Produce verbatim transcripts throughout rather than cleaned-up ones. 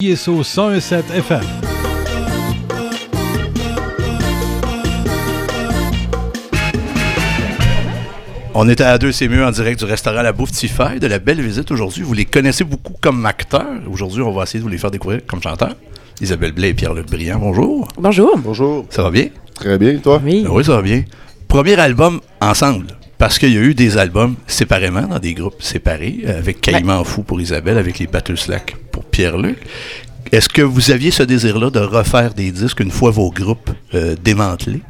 I S O cent un virgule sept F M. On est à deux, c'est mieux, en direct du restaurant La Bouffe Tiffaire, de la belle visite aujourd'hui. Vous les connaissez beaucoup comme acteurs. Aujourd'hui, on va essayer de vous les faire découvrir comme chanteurs. Isabelle Blais et Pierre-Luc Briand, bonjour. Bonjour. Bonjour. Ça va bien? Très bien, toi? Oui. Oui, ça va bien. Premier album ensemble, parce qu'il y a eu des albums séparément, dans des groupes séparés, avec Caïman ouais. Fou pour Isabelle, avec les Battle Slack pour Pierre-Luc. Est-ce que vous aviez ce désir-là de refaire des disques une fois vos groupes euh, démantelés?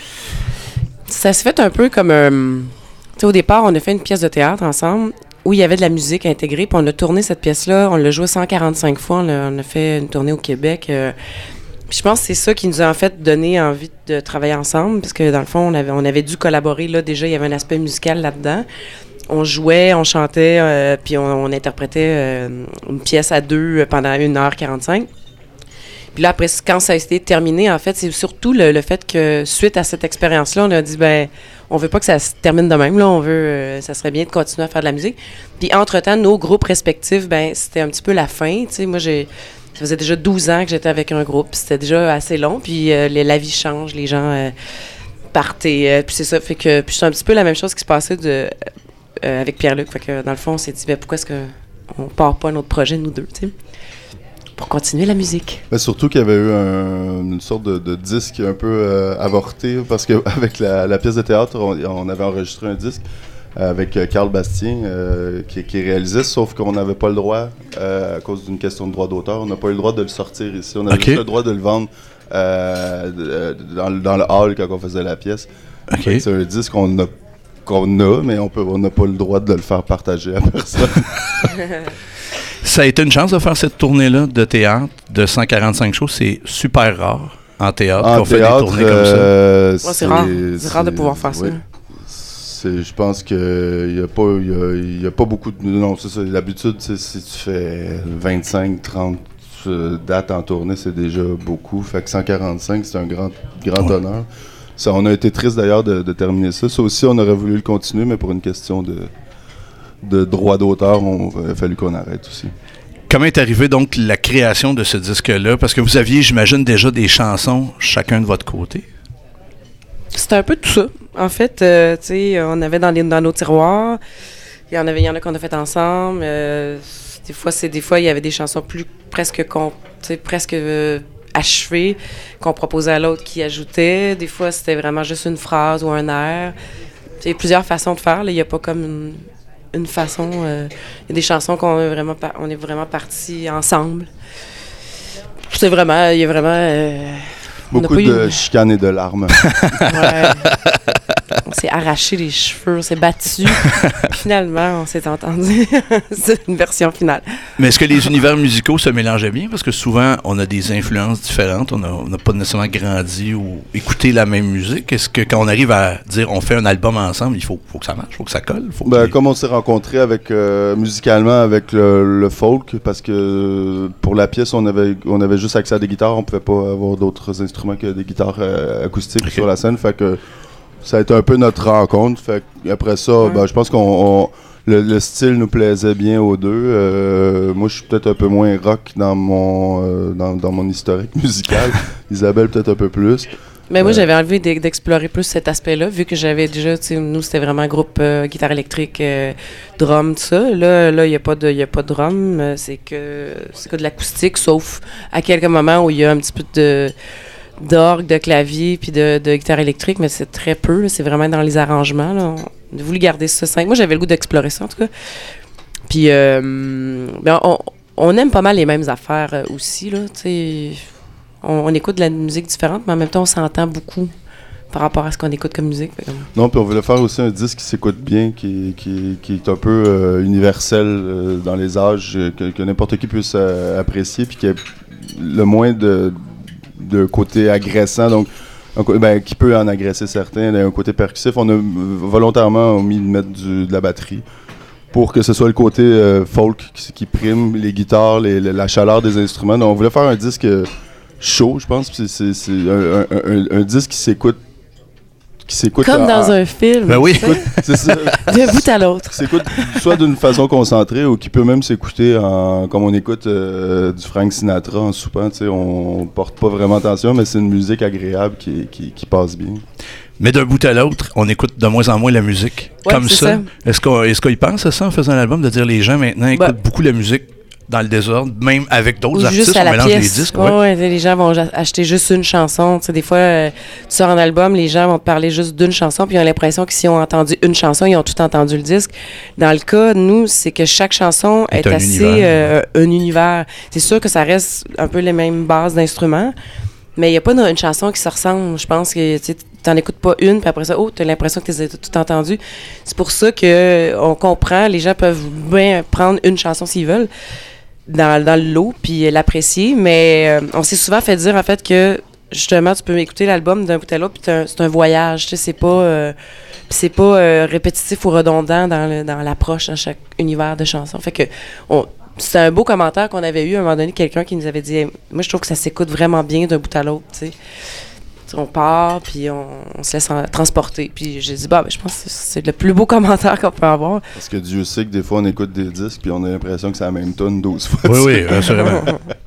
Ça s'est fait un peu comme... Euh, tu sais, au départ, on a fait une pièce de théâtre ensemble où il y avait de la musique intégrée, puis on a tourné cette pièce-là, on l'a jouée cent quarante-cinq fois, on a, on a fait une tournée au Québec. Euh, puis je pense que c'est ça qui nous a en fait donné envie de travailler ensemble, parce que dans le fond, on avait, on avait dû collaborer, là, déjà, il y avait un aspect musical là-dedans. On jouait, on chantait, euh, puis on, on interprétait euh, une pièce à deux pendant une heure quarante-cinq. Puis là, après, quand ça a été terminé, en fait, c'est surtout le, le fait que, suite à cette expérience-là, on a dit, ben, on veut pas que ça se termine de même, là, on veut, euh, ça serait bien de continuer à faire de la musique. Puis, entre-temps, nos groupes respectifs, ben, c'était un petit peu la fin, tu sais, moi, j'ai, ça faisait déjà douze ans que j'étais avec un groupe, c'était déjà assez long, puis euh, les, la vie change, les gens euh, partent, et, euh, puis c'est ça, fait que, puis c'est un petit peu la même chose qui se passait de, euh, avec Pierre-Luc, fait que, dans le fond, on s'est dit, ben, pourquoi est-ce qu'on part pas un autre projet, nous deux, tu sais? Pour continuer la musique. Mais surtout qu'il y avait eu un, une sorte de, de disque un peu euh, avorté, parce qu'avec la, la pièce de théâtre, on, on avait enregistré un disque avec euh, Carl Bastien, euh, qui, qui réalisait, sauf qu'on n'avait pas le droit, euh, à cause d'une question de droit d'auteur, on n'a pas eu le droit de le sortir ici. On avait okay. juste le droit de le vendre euh, dans, dans le hall quand on faisait la pièce. Okay. C'est un disque qu'on a, qu'on a mais on n'a pas le droit de le faire partager à personne. Ça a été une chance de faire cette tournée-là de théâtre de cent quarante-cinq shows. C'est super rare en théâtre en qu'on théâtre, fait des tournées euh, comme ça. Ouais, c'est, c'est rare. C'est, c'est rare de pouvoir faire oui. ça. C'est, je pense qu'il n'y a, a, a pas beaucoup de... Non, c'est ça. L'habitude, c'est, si tu fais vingt-cinq trente euh, dates en tournée, c'est déjà beaucoup. Fait que cent quarante-cinq, c'est un grand, grand ouais. honneur. Ça, on a été triste d'ailleurs de, de terminer ça. Ça aussi, on aurait voulu le continuer, mais pour une question de... de droit d'auteur, il a fallu qu'on arrête aussi. Comment est arrivée donc la création de ce disque-là? Parce que vous aviez, j'imagine, déjà des chansons chacun de votre côté. C'était un peu tout ça. En fait, euh, tu sais, on avait dans, les, dans nos tiroirs, il y en avait, il y en a qu'on a fait ensemble. Euh, des fois, c'est des fois, il y avait des chansons plus presque, con, presque euh, achevées qu'on proposait à l'autre qui ajoutait. Des fois, c'était vraiment juste une phrase ou un air. Il y a plusieurs façons de faire. Il n'y a pas comme une... une façon, il euh, y a des chansons qu'on est vraiment, par, on est vraiment partis ensemble. C'est vraiment, il y a vraiment... Euh, beaucoup de une... chicanes et de larmes. Ouais. On s'est arraché les cheveux, on s'est battu. Finalement, on s'est entendu. C'est une version finale. Mais est-ce que les univers musicaux se mélangeaient bien? Parce que souvent, on a des influences différentes. On n'a pas nécessairement grandi ou écouté la même musique. Est-ce que quand on arrive à dire on fait un album ensemble, il faut, faut que ça marche, il faut que ça colle? Faut ben, que... Comme on s'est rencontrés avec, euh, musicalement avec le, le folk, parce que pour la pièce, on avait, on avait juste accès à des guitares. On ne pouvait pas avoir d'autres instruments que des guitares euh, acoustiques okay. sur la scène. Fait que ça a été un peu notre rencontre. Fait après ça, ouais. ben, je pense qu'on on, le, le style nous plaisait bien aux deux. Euh, moi, je suis peut-être un peu moins rock dans mon euh, dans, dans mon historique musical. Isabelle peut-être un peu plus. Mais moi, euh, j'avais envie d'explorer plus cet aspect-là, vu que j'avais déjà, tu sais, nous, c'était vraiment un groupe euh, guitare électrique, euh, drum, tout ça. Là, là, il n'y a pas de, il y a pas de drum, euh, c'est que, c'est que de l'acoustique, sauf à quelques moments où il y a un petit peu de d'orgue, de clavier, puis de, de guitare électrique, mais c'est très peu, là, c'est vraiment dans les arrangements, là. On a voulu garder ça simple. Moi, j'avais le goût d'explorer ça, en tout cas. Puis, euh, ben, on, on aime pas mal les mêmes affaires euh, aussi, là, tu sais. On, on écoute de la musique différente, mais en même temps, on s'entend beaucoup par rapport à ce qu'on écoute comme musique. Comme... Non, puis on voulait faire aussi un disque qui s'écoute bien, qui, qui, qui est un peu euh, universel euh, dans les âges, que, que n'importe qui puisse euh, apprécier, puis qui a le moins de... de côté agressant, donc un, ben, qui peut en agresser certains, un côté percussif. On a volontairement mis de mettre du, de la batterie pour que ce soit le côté euh, folk qui, qui prime, les guitares, les, la chaleur des instruments. Donc on voulait faire un disque chaud, je pense. C'est, c'est, c'est un, un, un, un disque qui s'écoute, qui qui s'écoute Comme en- dans en- un film. Ben oui. tu sais, C'est ça. d'un bout à l'autre. Qui s'écoute soit d'une façon concentrée ou qui peut même s'écouter en, comme on écoute euh, du Frank Sinatra en soupant. Tu sais, on porte pas vraiment attention, mais c'est une musique agréable qui, qui, qui passe bien. Mais d'un bout à l'autre, on écoute de moins en moins la musique. Ouais, Comme c'est ça. ça. Est-ce qu'on est-ce qu'il pense à ça en faisant l'album, de dire les gens maintenant écoutent Ben, beaucoup la musique dans le désordre, même avec d'autres Ou artistes, juste à on la mélange pièce. les disques. Ouais, ouais. ouais, tu sais, les gens vont ja- acheter juste une chanson. Tu sais, des fois, euh, tu sors un album, les gens vont te parler juste d'une chanson, puis ils ont l'impression que s'ils ont entendu une chanson, ils ont tout entendu le disque. Dans le cas, nous, c'est que chaque chanson Est est, un assez univers. euh, un univers. C'est sûr que ça reste un peu les mêmes bases d'instruments, mais il n'y a pas une chanson qui se ressemble. Je pense que tu n'en écoutes pas une, puis après ça, oh, tu as l'impression que tu les as tout entendues. C'est pour ça qu'on comprend, les gens peuvent bien prendre une chanson s'ils veulent dans, dans le lot, puis l'apprécier, mais euh, on s'est souvent fait dire, en fait, que justement, tu peux écouter l'album d'un bout à l'autre, puis c'est un, c'est un voyage, tu sais, c'est pas, euh, puis c'est pas euh, répétitif ou redondant dans, le, dans l'approche dans chaque univers de chanson. Fait que, on, c'est un beau commentaire qu'on avait eu à un moment donné, quelqu'un qui nous avait dit, hey, moi, je trouve que ça s'écoute vraiment bien d'un bout à l'autre, tu sais. On part, puis on, on se laisse en- transporter. Puis j'ai dit, bah, ben, je pense que c'est le plus beau commentaire qu'on peut avoir. Parce que Dieu sait que des fois, on écoute des disques puis on a l'impression que c'est la même tonne douze fois. Oui, oui, assurément.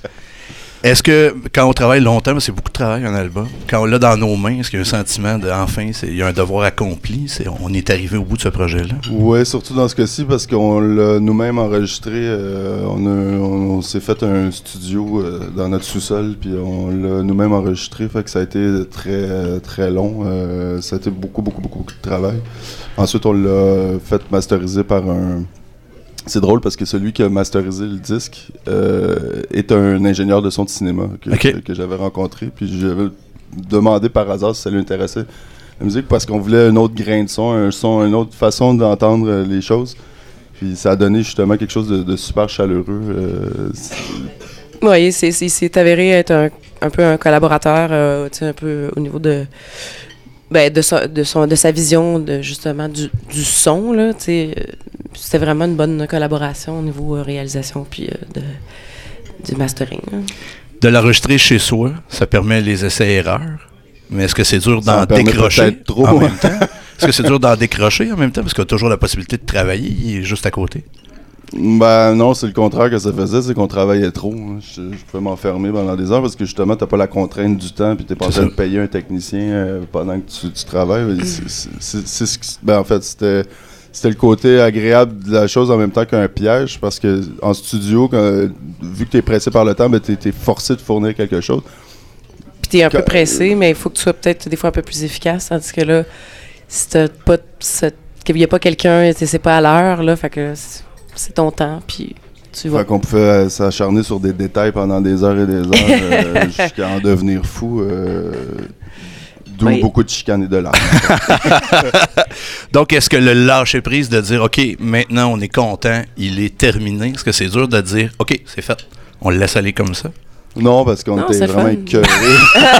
Est-ce que quand on travaille longtemps, c'est beaucoup de travail un album, quand on l'a dans nos mains, est-ce qu'il y a un sentiment de enfin, c'est, il y a un devoir accompli, c'est, on est arrivé au bout de ce projet-là? Ouais, surtout dans ce cas-ci, parce qu'on l'a nous-mêmes enregistré. euh, on, a- on, on s'est fait un studio euh, dans notre sous-sol, puis on l'a nous-mêmes enregistré. Fait que ça a été très, euh, très long. euh, ça a été beaucoup, beaucoup, beaucoup, beaucoup de travail. Ensuite, on l'a fait masteriser par un... C'est drôle parce que celui qui a masterisé le disque euh, est un ingénieur de son de cinéma que, Ok. que, que j'avais rencontré. Puis j'avais demandé par hasard si ça lui intéressait la musique parce qu'on voulait un autre grain de son, un son, une autre façon d'entendre euh, les choses. Puis ça a donné justement quelque chose de, de super chaleureux. euh, c'est- Oui, c'est, c'est, c'est avéré être un, un peu un collaborateur, euh, tu sais, un peu au niveau de, ben, de, sa, de, son, de sa vision, de, justement, du, du son, là, tu sais. euh, C'était vraiment une bonne collaboration au niveau euh, réalisation puis euh, de, du mastering. Là. De l'enregistrer chez soi, ça permet les essais-erreurs, mais est-ce que c'est dur Ça d'en en permet décrocher peut-être trop. en même temps? Est-ce que c'est dur d'en décrocher en même temps? Parce qu'il y a toujours la possibilité de travailler, il est juste à côté. Ben non, c'est le contraire que ça faisait, c'est qu'on travaillait trop. hein. Je, je pouvais m'enfermer pendant des heures parce que justement, t'as pas la contrainte du temps, puis t'es pas en C'est train ça. de payer un technicien euh, pendant que tu, tu travailles. C'est- c'est- c'est- c'est ce qui- ben, en fait, c'était c'était le côté agréable de la chose en même temps qu'un piège, parce que en studio, quand- vu que t'es pressé par le temps, ben t'es, t'es forcé de fournir quelque chose. Puis t'es un peu Quand- pressé, mais il faut que tu sois peut-être des fois un peu plus efficace, tandis que là, si t'as pas, cette- qu'il n'y a pas quelqu'un, tu sais, c'est pas à l'heure, là, fait que c'est, c'est ton temps, puis tu vas. Fait qu'on pouvait euh, s'acharner sur des détails pendant des heures et des heures euh, jusqu'à en devenir fou. euh, D'où Oui. beaucoup de chicanes et de larmes. Donc, est-ce que le lâcher-prise de dire, OK, maintenant on est content, il est terminé, est-ce que c'est dur de dire, OK, c'est fait, on le laisse aller comme ça? Non, parce qu'on Non, était c'est vraiment fun. écœurés.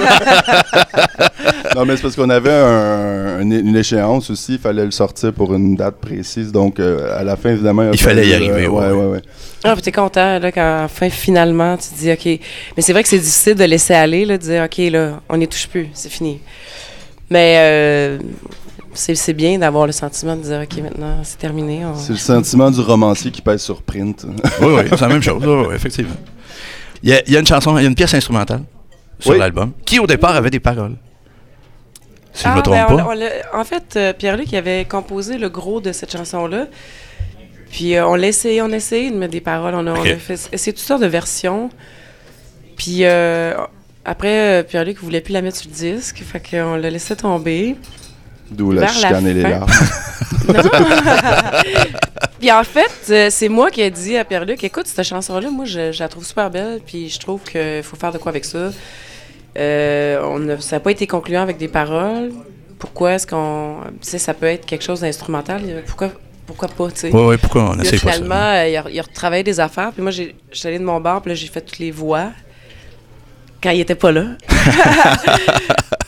Non, mais c'est parce qu'on avait un- un- une échéance aussi. Il fallait le sortir pour une date précise. Donc, euh, à la fin, évidemment... Il fallait y arriver, ouais, ouais. ouais, ouais. Ah, puis t'es content, là, quand enfin, finalement, tu te dis, OK. Mais c'est vrai que c'est difficile de laisser aller, là, de dire, OK, là, on n'y touche plus, c'est fini. Mais euh, c'est, c'est bien d'avoir le sentiment de dire, OK, maintenant, c'est terminé. on- C'est le sentiment du romancier qui pèse sur print. Oui, oui, c'est la même chose, oui, oui, effectivement. Il y, a, il y a une chanson, il y a une pièce instrumentale sur Oui. l'album, qui au départ avait des paroles. Si je ne me Ah, trompe ben, on pas. l'a- on l'a- en fait, euh, Pierre-Luc avait composé le gros de cette chanson-là. Puis euh, on l'a essayé, on a essayé de mettre des paroles. On a, on Ok. a fait essayé toutes sortes de versions. Puis euh, après, euh, Pierre-Luc voulait plus la mettre sur le disque. Fait qu'on l'a laissé tomber. D'où la Vers la chicane et les fin. larmes. Non! Puis en fait, euh, c'est moi qui ai dit à Pierre-Luc, écoute, cette chanson-là, moi, je, je la trouve super belle, puis je trouve qu'il faut faire de quoi avec ça. Euh, on a- ça n'a pas été concluant avec des paroles. Pourquoi est-ce qu'on... Tu sais, ça peut être quelque chose d'instrumental. Pourquoi, pourquoi pas, tu sais? Oui, oui, pourquoi on Puis là, essaie pas ça? finalement, euh, il, a, il a retravaillé des affaires, puis moi, j'ai, j'étais allée de mon bar, puis là, j'ai fait toutes les voix quand il était pas là.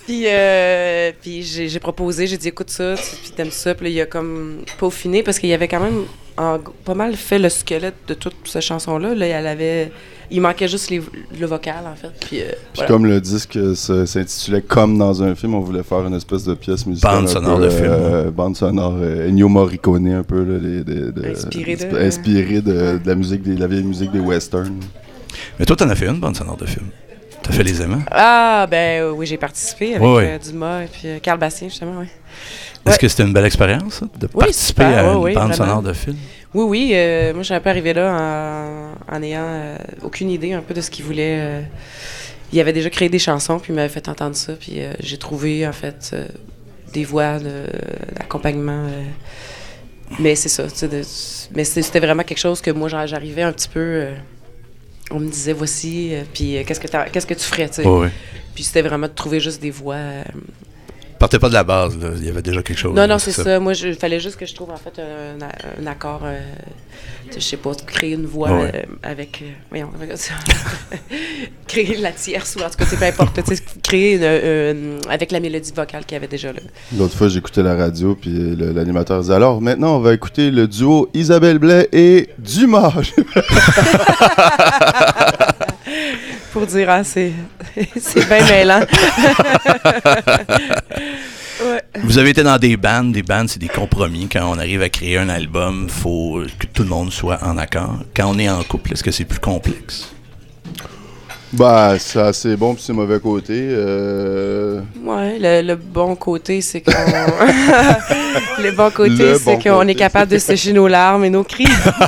Puis, euh, puis j'ai, j'ai proposé, j'ai dit écoute ça, tu- puis t'aimes ça. Puis là, il a comme peaufiné parce qu'il avait quand même en- pas mal fait le squelette de toute cette chanson-là. Là, elle avait, il manquait juste les- le vocal, en fait. Puis, euh, Puis voilà. comme le disque euh, se- s'intitulait Comme dans un film, on voulait faire une espèce de pièce musicale. Bande un sonore peu, de film. euh, bande sonore, euh, Ennio Morricone un peu. Là, les- des- de, Inspiré de- inspiré de, de la musique, des, de la vieille musique des westerns. Mais toi, t'en as fait une bande sonore de film. T'as fait Les Aimants. Ah, ben euh, oui, j'ai participé avec Ouais, ouais. euh, Dumas et puis euh, Carl Bastien, justement, oui. Est-ce Ouais. que c'était une belle expérience, ça, de Oui, participer super, à ouais, une oui, bande vraiment. sonore de film? Oui, oui. euh, moi, je suis un peu arrivée là en, en ayant euh, aucune idée un peu de ce qu'il voulait. euh. Il avait déjà créé des chansons, puis il m'avait fait entendre ça, puis euh, j'ai trouvé, en fait, euh, des voix de- d'accompagnement. euh. Mais c'est ça, tu sais, de- mais c'est- c'était vraiment quelque chose que moi, j'a- j'arrivais un petit peu... euh, on me disait, voici, euh, puis euh, qu'est-ce que t'as- qu'est-ce que tu ferais, tu sais. Oui, oui. Puis c'était vraiment de trouver juste des voix... euh, Partez pas de la base, là. Il y avait déjà quelque chose. Non, non, là, c'est ça. Moi, il fallait juste que je trouve, en fait, un, un accord, euh, je sais pas, créer une voix Ouais. euh, avec, euh, voyons, avec ça. Créer la tierce, ou en tout cas, c'est peu importe, tu sais, créer une, euh, avec la mélodie vocale qu'il y avait déjà là. L'autre fois, j'écoutais la radio, puis le- l'animateur disait alors, maintenant, on va écouter le duo Isabelle Blais et Dumas. Pour dire, ah, c'est, c'est bien mêlant. Ouais. Vous avez été dans des bandes. Des bandes, c'est des compromis. Quand on arrive à créer un album, il faut que tout le monde soit en accord. Quand on est en couple, est-ce que c'est plus complexe? Bah, c'est assez bon, puis c'est mauvais côté. Euh... Ouais, le, le bon côté, c'est qu'on. le bon côté, Le c'est bon qu'on côté, est capable de sécher nos larmes et nos cris.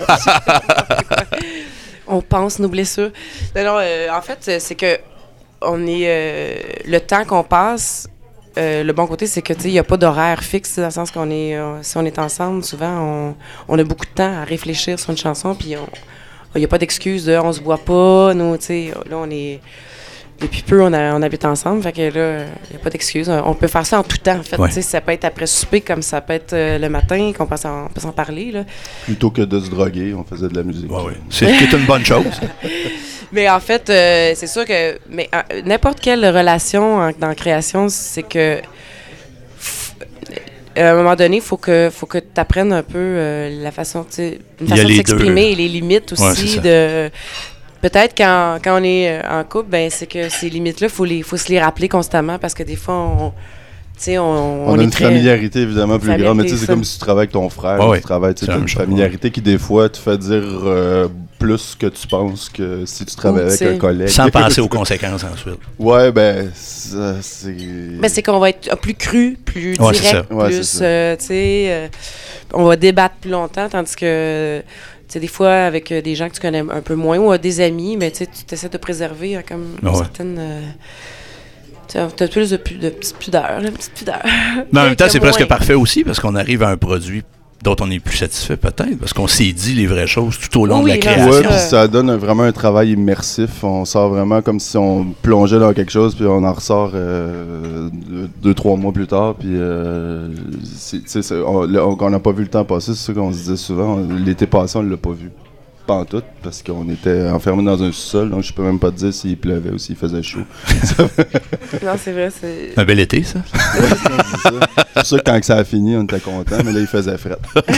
On pense nos blessures. Non, non, euh, en fait, c'est que on est. euh, le temps qu'on passe, euh, le bon côté, c'est que, tu sais, il n'y a pas d'horaire fixe, dans le sens qu'on est. euh, si on est ensemble, souvent, on, on a beaucoup de temps à réfléchir sur une chanson, puis on. Il n'y a pas d'excuse de on se voit pas, nous, tu sais, là, on est. Depuis peu, on, a- on habite ensemble, fait que là, il n'y a pas d'excuse. On peut faire ça en tout temps, en fait. Ouais. Tu sais, ça peut être après souper, comme ça peut être euh, le matin, qu'on peut s'en, on peut s'en parler, là. Plutôt que de se droguer, on faisait de la musique. Oui, oui. C'est ce qui est une bonne chose. Mais en fait, euh, c'est sûr que mais euh, n'importe quelle relation en- dans la création, c'est que f- à un moment donné, il faut que faut que tu apprennes un peu euh, la façon, tu sais, une Il y a façon de les s'exprimer deux. et les limites Ouais, aussi c'est ça. de peut-être quand, quand on est euh, en couple, ben c'est que ces limites-là, faut les faut se les rappeler constamment parce que des fois on tu sais, on, On, on a est une très- familiarité évidemment plus grande, mais tu sais, Familiarité, c'est ça. comme si tu travailles avec ton frère, Ouais, ouais. tu travailles, tu sais, C'est la t'as même une chose, familiarité qui des fois te fait dire euh, plus que tu penses que si tu travailles Ou, avec tu sais, un collègue. Sans penser aux conséquences ensuite. Ouais, ben, ça, c'est... Ben, c'est qu'on va être plus cru, plus Ouais, c'est direct, ça. Ouais, plus, c'est ça. euh, tu sais, euh, on va débattre plus longtemps, tandis que, tu sais, des fois, avec euh, des gens que tu connais un peu moins ou euh, des amis, mais tu sais, tu essaies de préserver euh, comme Ah une ouais. certaine... euh, tu as plus de, pu- de petite pudeur, là, une petite pudeur. Mais en même temps, Que c'est presque moins. parfait aussi parce qu'on arrive à un produit dont on est plus satisfait peut-être parce qu'on s'est dit les vraies choses tout au long Oui, de la là, création. Ouais, ça. puis ça donne un- vraiment un travail immersif. On sort vraiment comme si on plongeait dans quelque chose, puis on en ressort euh, deux, deux, trois mois plus tard. Puis, euh, c'est- tu sais, c'est- on là, on n'a pas vu le temps passer, c'est ça qu'on se disait souvent. On- L'été passé, on ne l'a pas vu. Pas en tout, parce qu'on était enfermés dans un sous-sol, donc je peux même pas te dire s'il pleuvait ou s'il faisait chaud. Non, c'est vrai, c'est... Un bel été, ça. C'est ça. C'est pour ça que quand ça a fini, on était content, mais là, il faisait fret.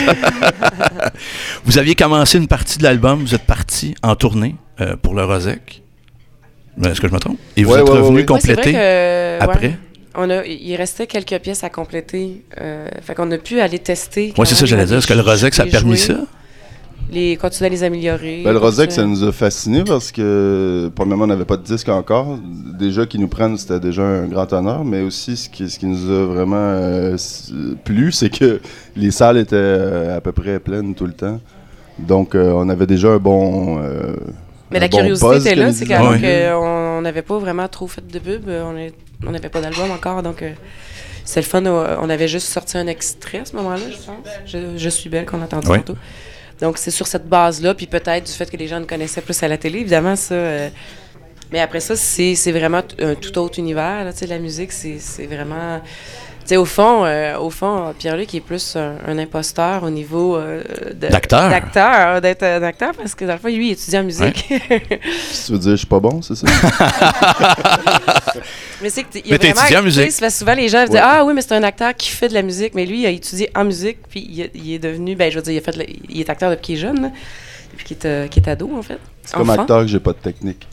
Vous aviez commencé une partie de l'album, vous êtes parti en tournée euh, pour le Rosec. Est-ce que je me trompe? Et vous Ouais, êtes ouais, ouais, revenu ouais. Ouais, c'est vrai compléter que, après? ouais, on a, il restait quelques pièces à compléter. Euh, fait qu'on a pu aller tester. Oui, c'est ça, j'allais dire. Est-ce que le Rosec, ça a les permis jouer, ça? Les, continuer à les améliorer. Ben, le Rosec, ça continuer- nous a fascinés parce que, premièrement, on n'avait pas de disque encore. Déjà, qu'ils nous prennent, c'était déjà un grand honneur. Mais aussi, ce qui, ce qui nous a vraiment euh, s- plu, c'est que les salles étaient euh, à peu près pleines tout le temps. Donc, euh, on avait déjà un bon. euh, Mais un la bon curiosité buzz, était comme là, ils c'est disaient. qu'avant Ouais. qu'on n'avait pas vraiment trop fait de pub, euh, on est- on n'avait pas d'album encore, donc euh, c'est le fun. euh, On avait juste sorti un extrait à ce moment-là, je pense. Je, Je suis belle, qu'on a entendu Ouais. tantôt. Donc c'est sur cette base-là, puis peut-être du fait que les gens nous connaissaient plus à la télé, évidemment, ça. euh, mais après ça, c'est c'est vraiment t- un tout autre univers, là, tu sais, la musique, c'est c'est vraiment... Tu sais, au fond, euh, au fond, Pierre-Luc est plus un, un imposteur au niveau euh, de- D'acteur. d'acteur, d'être un acteur, parce que dans le fond, lui, il étudie en musique. Si tu veux dire, je suis pas bon, c'est ça? Mais c'est que il y a Mais t'as vraiment, étudié en tu sais, musique. ça fait souvent les gens disent Ouais. ah oui mais c'est un acteur qui fait de la musique, mais lui il a étudié en musique puis il, a- il est devenu ben je veux dire il a fait le- il est acteur depuis qu'il est jeune là, depuis qu'il est, euh, qu'il est ado en fait. C'est comme Enfant. acteur que j'ai pas de technique.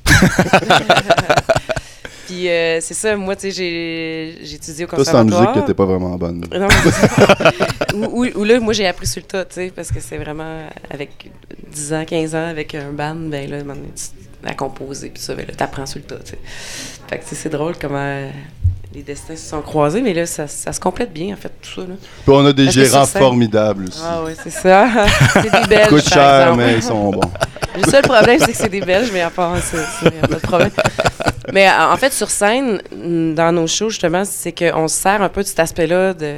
Puis euh, c'est ça, moi tu sais j'ai j'ai étudié au Toi, c'est en conservatoire. musique que t'es pas vraiment bonne. Non, mais c'est ça. où, où- où là, moi, j'ai appris sur le tas, tu sais, parce que c'est vraiment avec dix ans, quinze ans, avec un band, ben là, à un moment donné, tu- à composer, puis ça, ben là, t'apprends sur le tas, tu sais. Fait que, tu sais, c'est drôle comment euh, les destins se sont croisés, mais là, ça, ça se complète bien, en fait, tout ça, là. Puis on a des Parce que gérants sur scène- formidables aussi. Ah oui, c'est ça. C'est des Belges, Coûtent par cher, exemple. mais ils sont bons. Le seul problème, c'est que c'est des Belges, mais à part ça, il n'y a pas de problème. Mais en fait, sur scène, dans nos shows, justement, c'est qu'on se sert un peu de cet aspect-là de,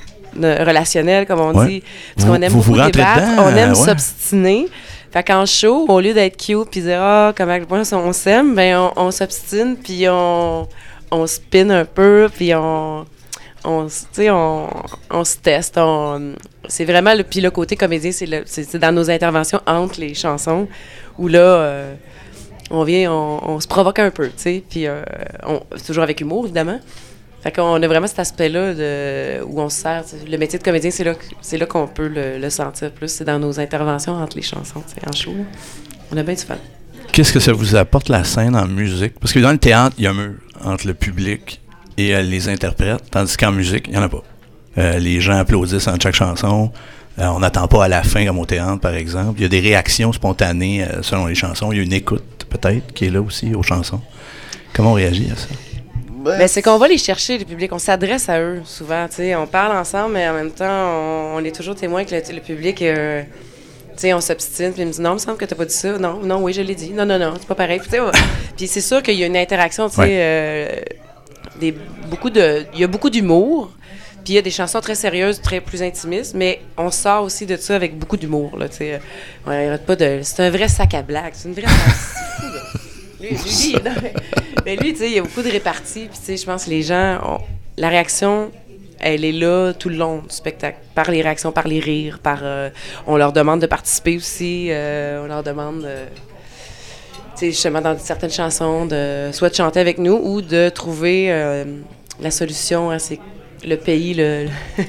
de relationnel, comme on Ouais. dit. Parce Vous- qu'on aime vous vous beaucoup rentrez débattre, dedans, on aime ouais. s'obstiner. Fait qu'en show, au lieu d'être cute puis dire « Ah, comment on, on s'aime », ben on, on s'obstine puis on, on spin un peu puis on... On, s- tu sais, on, on se teste. On, c'est vraiment le, puis le côté comédien, c'est, le, c'est, c'est dans nos interventions entre les chansons où là, euh, on vient, on, on se provoque un peu, tu sais, puis euh, on, toujours avec humour, évidemment. Fait qu'on a vraiment cet aspect-là de, où on se sert. tu sais, le métier de comédien, c'est là, que- c'est là qu'on peut le, le sentir plus. C'est dans nos interventions entre les chansons, tu sais, en show. Là. On a bien du fun. Qu'est-ce que ça vous apporte, la scène en musique? Parce que dans le théâtre, il y a un mur entre le public et euh, les interprètes, tandis qu'en musique, il n'y en a pas. Euh, les gens applaudissent entre chaque chanson. Euh, on n'attend pas à la fin comme au théâtre, par exemple. Il y a des réactions spontanées euh, selon les chansons. Il y a une écoute, peut-être, qui est là aussi aux chansons. Comment on réagit à ça? Ben, c'est qu'on va les chercher, le public. On s'adresse à eux, souvent. tu sais. On parle ensemble, mais en même temps, on, on est toujours témoin que le, le public... euh, tu sais, on s'obstine, puis il me dit « Non, il me semble que t'as pas dit ça. Non, non, oui, je l'ai dit. Non, non, non, c'est pas pareil. » Puis tu sais, on- puis c'est sûr qu'il y a une interaction, tu sais, Ouais. euh, des, beaucoup de... Il y a beaucoup d'humour, puis il y a des chansons très sérieuses, très plus intimistes, mais on sort aussi de ça avec beaucoup d'humour, là, tu sais. On arrête pas de... C'est un vrai sac à blagues. C'est une vraie... C'est fou, là. Lui, lui, non, mais, mais lui, tu sais, il y a beaucoup de réparties, puis tu sais, je pense que les gens... ont- la réaction... Elle est là tout le long du spectacle, par les réactions, par les rires, par... euh, on leur demande de participer aussi, euh, on leur demande, euh, tu sais, justement, dans certaines chansons, de soit de chanter avec nous ou de trouver euh, la solution à ces, le pays, le...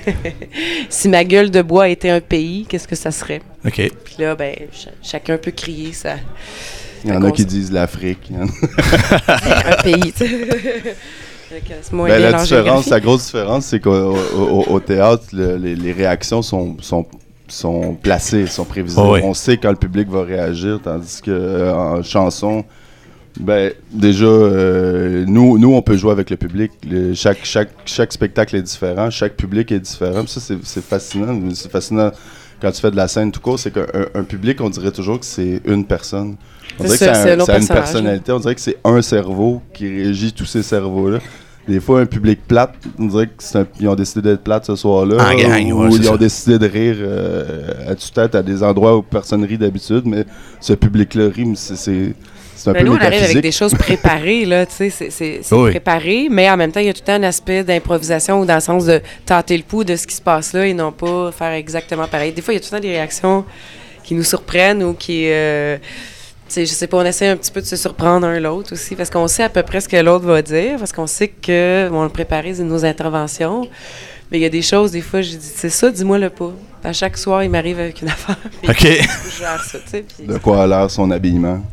si ma gueule de bois était un pays, qu'est-ce que ça serait? OK. Puis là, ben, ch- chacun peut crier ça. Il y en a qui disent l'Afrique. il y en a- Un pays, tu sais. Fait que c'est moins Ben, bien la en différence, géographie. la grosse différence, c'est qu'au au, au- au théâtre, le- les, les réactions sont, sont, sont placées, sont prévisibles. Oh oui. On sait quand le public va réagir, tandis que euh, en chanson, ben déjà, euh, nous, nous, on peut jouer avec le public. Le- chaque, chaque, chaque spectacle est différent, chaque public est différent. Puis ça, c'est, c'est fascinant. C'est fascinant quand tu fais de la scène tout court, c'est qu'un un, un public, on dirait toujours que c'est une personne. On C'est dirait que ça, ça, c'est a un un- autre ça a une personnage, personnalité. On dirait que c'est un cerveau qui régit tous ces cerveaux-là. Des fois, un public plate, on dirait qu'ils ont décidé d'être plates ce soir-là. En gang, ou ouais, c'est ils ça. ont décidé de rire euh, à tue-tête à des endroits où personne rit d'habitude, mais ce public-là rit, mais c'est, c'est, c'est un Ben peu nous, on arrive avec métaphysique. des choses préparées, là, tu sais, c'est, c'est, c'est Oui. préparé, mais en même temps, il y a tout le temps un aspect d'improvisation ou dans le sens de tenter le pouls de ce qui se passe là et non pas faire exactement pareil. Des fois, il y a tout le temps des réactions qui nous surprennent ou qui... Euh, tu sais, je sais pas, on essaie un petit peu de se surprendre un l'autre aussi, parce qu'on sait à peu près ce que l'autre va dire, parce qu'on sait que on a préparé nos interventions. Mais il y a des choses, des fois, j'ai dit, c'est ça, dis-moi-le pas. À chaque soir, il m'arrive avec une affaire. Puis OK. je gère ça, tu sais. Puis De quoi a l'air son habillement.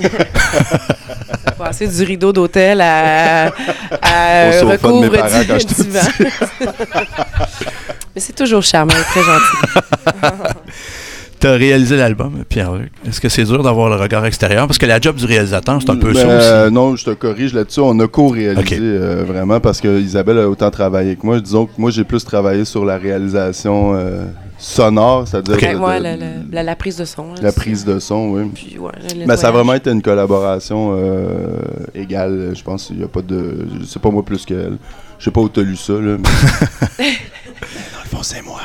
ça passer du rideau d'hôtel à, à Au sofa de mes recouvre parents du quand j'étais divan. Mais c'est toujours charmant, très gentil. Tu as réalisé l'album, Pierre-Luc. Est-ce que c'est dur d'avoir le regard extérieur? Parce que la job du réalisateur, c'est un peu Ben, ça aussi. euh, non, je te corrige là-dessus. On a co-réalisé Ok. euh, vraiment parce que Isabelle a autant travaillé que moi. Disons que moi, j'ai plus travaillé sur la réalisation euh, sonore, c'est-à-dire Ouais, de- ouais, de- la, la- la- la prise de son. là, la c'est- prise de son, oui. Puis, ouais, le Ben, ça a nettoyage. vraiment été une collaboration euh, égale. Je pense qu'il n'y a pas de. C'est pas moi plus qu'elle. Je sais pas où tu as lu ça, là. Mais... Dans le fond, c'est moi.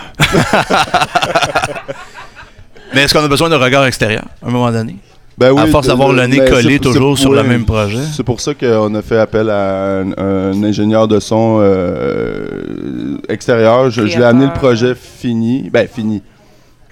Mais est-ce qu'on a besoin d'un regard extérieur, à un moment donné? Ben oui, À force de- d'avoir de- le nez mais collé c'est- toujours c'est- sur le ouais, même projet. C'est pour ça qu'on a fait appel à un, un ingénieur de son euh, extérieur. Je, je lui ai amené le Créateur. projet fini. Ben, fini.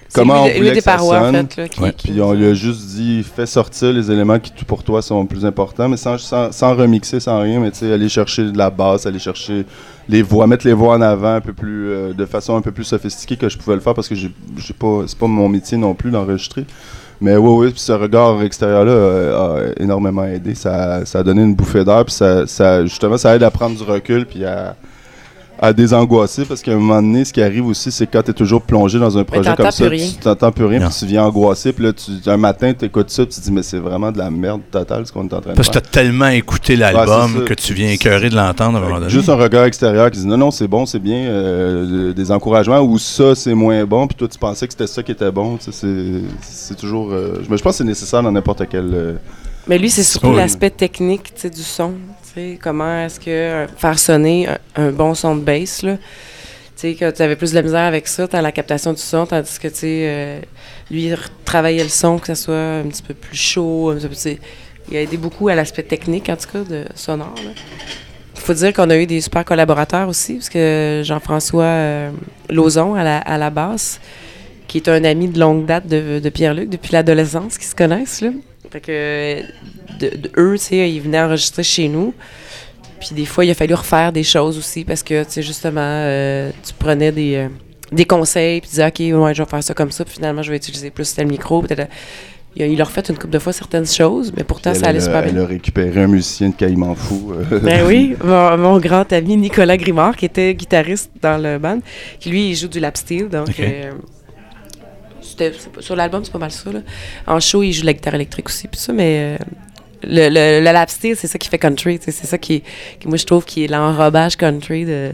comment lui, on voulait lui que ça parois, sonne. en fait, là, qui, Ouais. qui- Puis on lui a juste dit, fais sortir les éléments qui pour toi sont plus importants, mais sans, sans, sans remixer, sans rien, mais tu sais, aller chercher de la basse, aller chercher les voix, mettre les voix en avant un peu plus, euh, de façon un peu plus sophistiquée que je pouvais le faire parce que j'ai, j'ai pas, c'est pas mon métier non plus d'enregistrer. Mais oui, oui, puis ce regard extérieur-là euh, a énormément aidé. Ça, ça a donné une bouffée d'air, puis ça, ça, justement, ça aide à prendre du recul, puis à, à désangoisser, parce qu'à un moment donné, ce qui arrive aussi, c'est que quand tu es toujours plongé dans un projet t'entends comme ça, plus rien. tu t'entends plus rien, Non. puis tu viens angoissé, puis là, tu, un matin, tu écoutes ça, puis tu te dis, mais c'est vraiment de la merde totale ce qu'on est en train de Parce que faire. t'as tellement écouté l'album Ouais, c'est ça. que tu viens écœuré de l'entendre à un moment donné. Juste un regard extérieur qui dit non, non, c'est bon, c'est bien, euh, des encouragements, ou ça, c'est moins bon, puis toi, tu pensais que c'était ça qui était bon. Tu sais, C'est, c'est toujours. Euh, je, je pense que c'est nécessaire dans n'importe quel. Euh, Mais lui, c'est surtout Oui. l'aspect technique, tu sais, du son. Tu sais, comment est-ce que euh, faire sonner un, un bon son de bass, là. Tu sais, que tu avais plus de la misère avec ça, dans la captation du son, tandis que, tu sais, euh, lui, il travaillait le son, que ça soit un petit peu plus chaud, un petit peu, tu sais, il a aidé beaucoup à l'aspect technique, en tout cas, de sonore, là. Il faut dire qu'on a eu des super collaborateurs aussi, parce que Jean-François euh, Lauzon, à la, à la basse, qui est un ami de longue date de, de Pierre-Luc, depuis l'adolescence, qu'ils se connaissent, là. Fait que, de, de eux, tu sais, ils venaient enregistrer chez nous. Puis des fois, il a fallu refaire des choses aussi parce que, tu sais, justement, euh, tu prenais des, euh, des conseils puis tu disais, OK, ouais, je vais faire ça comme ça, puis finalement, je vais utiliser plus tel micro. Peut-être, euh, il a, il a refait une couple de fois certaines choses, mais pourtant, elle, ça allait elle a- super bien. Elle a récupéré un musicien de Caïman Fou. euh, Ben oui, mon, mon grand ami Nicolas Grimard, qui était guitariste dans le band, qui lui, il joue du lap steel, donc... Ok. euh, c'était- c'est pas- sur l'album, c'est pas mal ça, là. En show, il joue de la guitare électrique aussi, puis ça, mais... euh, le, le, le lap steel, c'est ça qui fait country, tu sais, c'est ça qui, qui, moi, je trouve, qui est l'enrobage country de,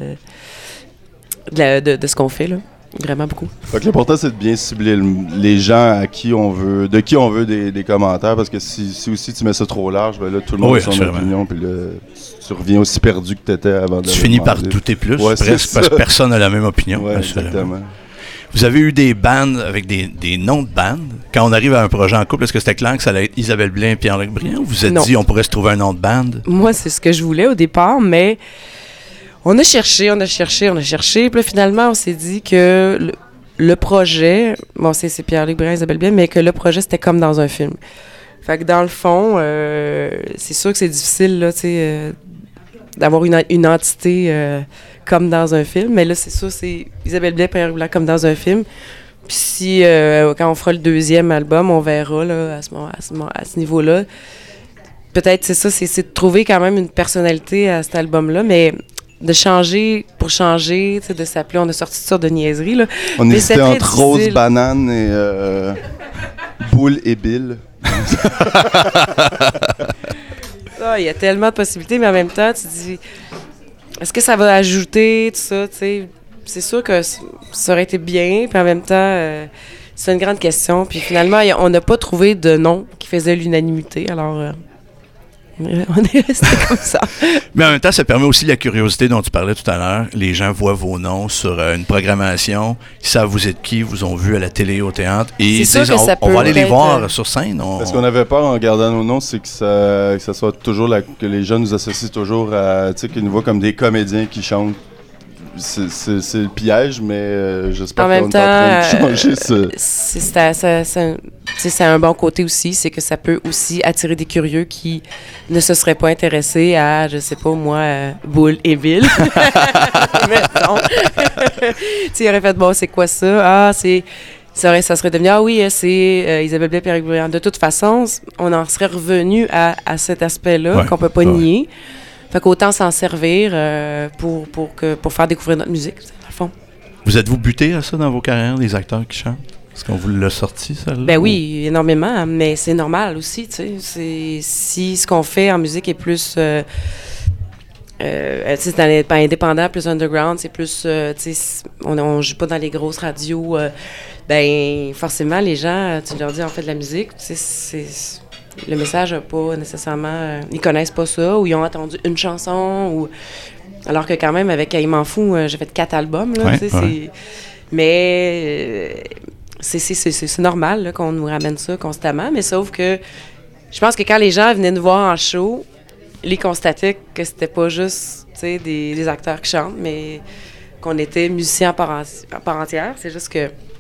de, la- de, de ce qu'on fait, là. Vraiment beaucoup. Fait que l'important, c'est de bien cibler le- les gens à qui on veut, de qui on veut des, des commentaires, parce que si, si aussi tu mets ça trop large, ben là, tout le monde Oui, a son assurément. opinion, puis là, tu reviens aussi perdu que tu étais avant de Tu le finis par demander. douter plus, Ouais, c'est presque, ça. parce que personne n'a la même opinion. Ouais, assurément. exactement. Vous avez eu des bandes avec des, des noms de bandes. Quand on arrive à un projet en couple, est-ce que c'était clair que ça allait être Isabelle Blais et Pierre-Luc Briand? Ou vous vous êtes Non. dit on pourrait se trouver un nom de bande? Moi, c'est ce que je voulais au départ, mais on a cherché, on a cherché, on a cherché. Puis là, finalement, on s'est dit que le, le projet, bon, c'est, c'est Pierre-Luc Briand, Isabelle Bien, mais que le projet, c'était comme dans un film. Fait que dans le fond, euh, c'est sûr que c'est difficile, là, tu sais, euh, d'avoir une, une entité euh, comme dans un film. Mais là, c'est sûr, c'est Isabelle Blais, Pierre-Luc Briand comme dans un film. Puis si, euh, quand on fera le deuxième album, on verra, là, à ce, moment- à ce, moment- à ce niveau-là. Peut-être, c'est ça, c'est, c'est de trouver quand même une personnalité à cet album-là, mais de changer pour changer, tu sais, de s'appeler, on a sorti toutes sortes de niaiseries, là. On Mais hésitait c'est très entre Rose, difficile. Banane et euh, Boule et Bill. Ah, il y a tellement de possibilités, mais en même temps, tu te dis, est-ce que ça va ajouter tout ça, tu sais? C'est sûr que c- ça aurait été bien, puis en même temps, euh, c'est une grande question. Puis finalement, y a- on n'a pas trouvé de nom qui faisait l'unanimité, alors euh, on est resté comme ça. Mais en même temps, ça permet aussi la curiosité dont tu parlais tout à l'heure. Les gens voient vos noms sur euh, une programmation, ils savent vous êtes qui, vous ont vu à la télé, au théâtre, et C'est ils sûr disent, que on, ça on peut va aller les être, voir euh, sur scène. On- Parce qu'on avait peur en gardant nos noms, c'est que ça, que ça soit toujours la- que les gens nous associent toujours à, tu sais, qu'ils nous voient comme des comédiens qui chantent. C'est, c'est- c'est le piège, mais euh, j'espère En qu'on même est en train de temps, changer ça. C'est, c'est, à- ça- ça- tu sais, c'est un bon côté aussi, c'est que ça peut aussi attirer des curieux qui ne se seraient pas intéressés à, je sais pas moi, euh, Boule et Bill. Mettons. Tu sais, ils auraient fait, bon, c'est quoi ça? Ah, c'est... Ça, aurait- ça serait devenu, ah oui, euh, c'est euh, Isabelle Blais, Pierre-Luc Briand. De toute façon, c- on en serait revenu à, à cet aspect-là Ouais, qu'on peut pas ouais. nier. Fait qu'autant s'en servir euh, pour, pour, que, pour faire découvrir notre musique, dans le fond. Vous êtes-vous buté à ça dans vos carrières, les acteurs qui chantent? Est-ce qu'on vous l'a sorti, ça? Ben oui, énormément, mais c'est normal aussi, tu sais. C'est, si ce qu'on fait en musique est plus... Euh, euh, tu sais, c'est dans les- pas indépendant, plus underground, c'est plus... euh, tu sais, c'est- on, on joue pas dans les grosses radios. Euh, ben, forcément, les gens, tu leur dis, on fait de la musique, tu sais, c'est... Le message n'a pas nécessairement... euh, ils connaissent pas ça, ou ils ont entendu une chanson, ou... Alors que quand même, avec Caïman Fou, euh, j'ai fait quatre albums, là, Ouais, tu sais, ouais. c'est... Mais... euh, c'est, c'est, c'est, c'est normal là, qu'on nous ramène ça constamment, mais sauf que je pense que quand les gens venaient nous voir en show, ils constataient que c'était pas juste tu sais, des, des acteurs qui chantent, mais qu'on était musiciens à part, en- à part entière. C'est juste que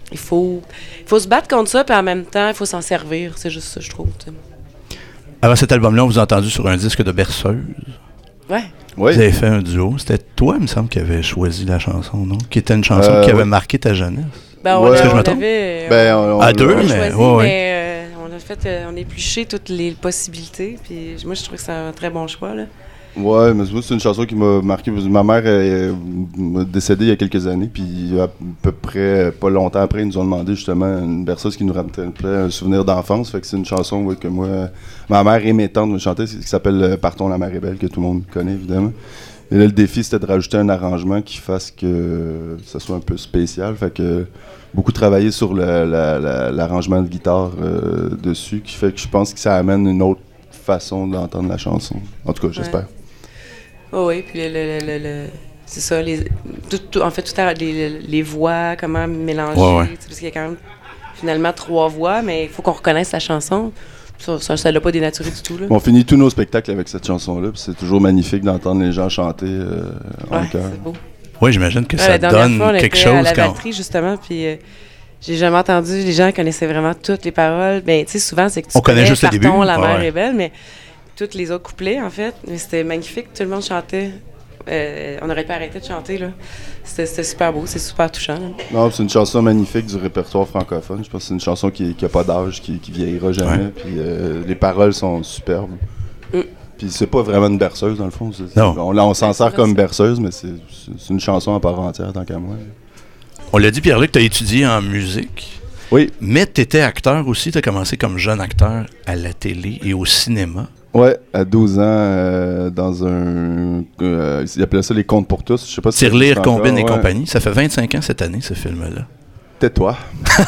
il faut, il faut se battre contre ça, puis en même temps, il faut s'en servir. C'est juste ça, je trouve. T'sais. Avant cet album-là, on vous a entendu sur un disque de berceuse. Ouais. Oui. Vous avez fait un duo. C'était toi, il me semble, qui avait choisi la chanson, non? Qui était une chanson Euh, qui avait ouais. marqué ta jeunesse. Ben, on, Ouais. a, Est-ce que je on me trompe? avait... Ben, on, on, À deux, on a mais- choisi, ouais, ouais. mais euh, on a fait... euh, on a épluché toutes les possibilités, puis moi, je trouve que c'est un très bon choix, là. Ouais, mais moi, c'est une chanson qui m'a marqué. Ma mère est décédée il y a quelques années, puis à peu près pas longtemps après, ils nous ont demandé justement une berceuse qui nous rappelait un souvenir d'enfance. Fait que c'est une chanson ouais, que moi, ma mère et mes tantes me chantaient, qui s'appelle Partons la mer est belle, que tout le monde connaît évidemment. Et là, le défi, c'était de rajouter un arrangement qui fasse que ça soit un peu spécial. Fait que beaucoup travaillé sur le, la, la, l'arrangement de guitare euh, dessus, qui fait que je pense que ça amène une autre façon d'entendre la chanson. En tout cas, j'espère. Ouais. Oh oui, puis le, le, le, le, c'est ça, les, tout, tout, en fait, tout à, les, les voix, comment mélanger, ouais, ouais. parce qu'il y a quand même finalement trois voix, mais il faut qu'on reconnaisse la chanson. Ça ne l'a pas dénaturé du tout. Là. On finit tous nos spectacles avec cette chanson-là, puis c'est toujours magnifique d'entendre les gens chanter euh, en ouais, chœur. c'est beau. Oui, j'imagine que Ouais, ça la dernière donne fois, on quelque était chose à la quand... batterie, justement, puis euh, j'ai jamais entendu, les gens connaissaient vraiment toutes les paroles. Ben, tu sais, souvent, c'est que tu On connaît juste le début. Partons, la mer Ouais. est belle, mais toutes les autres couplets, en fait, mais c'était magnifique, tout le monde chantait. Euh, on n'aurait pas arrêté de chanter, là. C'était, c'était super beau, c'est super touchant. Là. Non, c'est une chanson magnifique du répertoire francophone. Je pense que c'est une chanson qui n'a pas d'âge, qui, qui vieillira jamais. Ouais. Puis euh, les paroles sont superbes. Mm. Puis c'est pas vraiment une berceuse, dans le fond. C'est, Non. On, on s'en Ouais, sert c'est comme ça. berceuse, mais c'est, c'est, c'est une chanson en part entière, tant qu'à moi. On l'a dit, Pierre-Luc, tu as étudié en musique, Oui, mais tu étais acteur aussi. Tu as commencé comme jeune acteur à la télé et au cinéma. ouais, à douze ans, euh, dans un... Euh, ils appelaient ça les contes pour tous. Je sais pas si ça Tirelire, existe encore, Combine et ouais. compagnie. Ça fait vingt-cinq ans cette année, ce film-là. Tais-toi.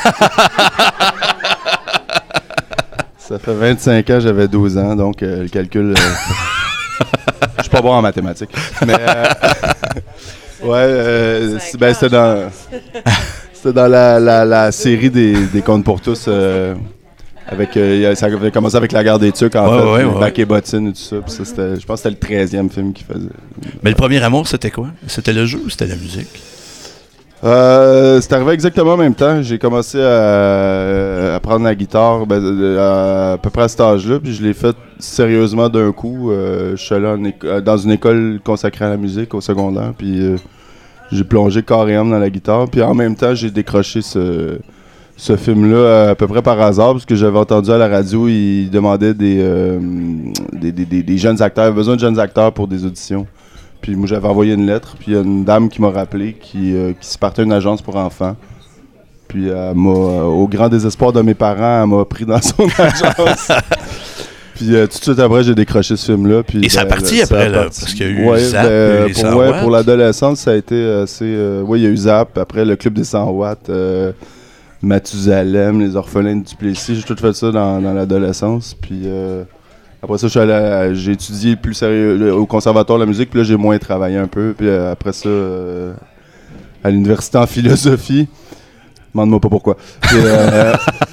Ça fait vingt-cinq ans, j'avais douze ans, donc euh, le calcul... euh, je suis pas bon en mathématiques. Mais... euh, ouais, euh, c'est- ben, c'était dans... C'était dans la, la, la série des, des contes pour tous. Euh, avec, euh, ça avait commencé avec La Guerre des Tucs, en Ouais, fait. ouais, les ouais. Bac et Bottines et tout ça. Puis ça, c'était, je pense que c'était le treizième film qu'il faisait. Mais le premier amour, c'était quoi? C'était le jeu ou c'était la musique? Euh, c'est arrivé exactement en même temps. J'ai commencé à, à prendre la guitare ben, à, à peu près à cet âge-là, puis je l'ai fait sérieusement d'un coup. Euh, je suis allé en éco- dans une école consacrée à la musique au secondaire, puis euh, j'ai plongé corps et âme dans la guitare. Puis en même temps, j'ai décroché ce, ce film-là à peu près par hasard, parce que j'avais entendu à la radio, ils demandaient des, euh, des, des, des, des jeunes acteurs, ils avaient besoin de jeunes acteurs pour des auditions. Puis moi, j'avais envoyé une lettre, puis il y a une dame qui m'a rappelé, qui, euh, qui se partait une agence pour enfants. Puis elle m'a, euh, au grand désespoir de mes parents, elle m'a pris dans son agence. Puis euh, tout de suite après, j'ai décroché ce film-là. Puis, Et ça a ben, parti ça après, a là, parti. parce qu'il y a eu Ouais, Zap, ben, les pour, cent ouais, watts. pour l'adolescence, ça a été assez... Euh, oui, il y a eu Zap, après le Club des cent watts, euh, Mathusalem, les Orphelins de Duplessis. J'ai tout fait ça dans, dans l'adolescence. Puis... Euh, Après ça, je suis allé à- j'ai étudié plus sérieux le- au conservatoire de la musique, puis là, j'ai moins travaillé un peu. Puis euh, après ça, euh, à l'université en philosophie. Demande-moi pas pourquoi. Puis, euh,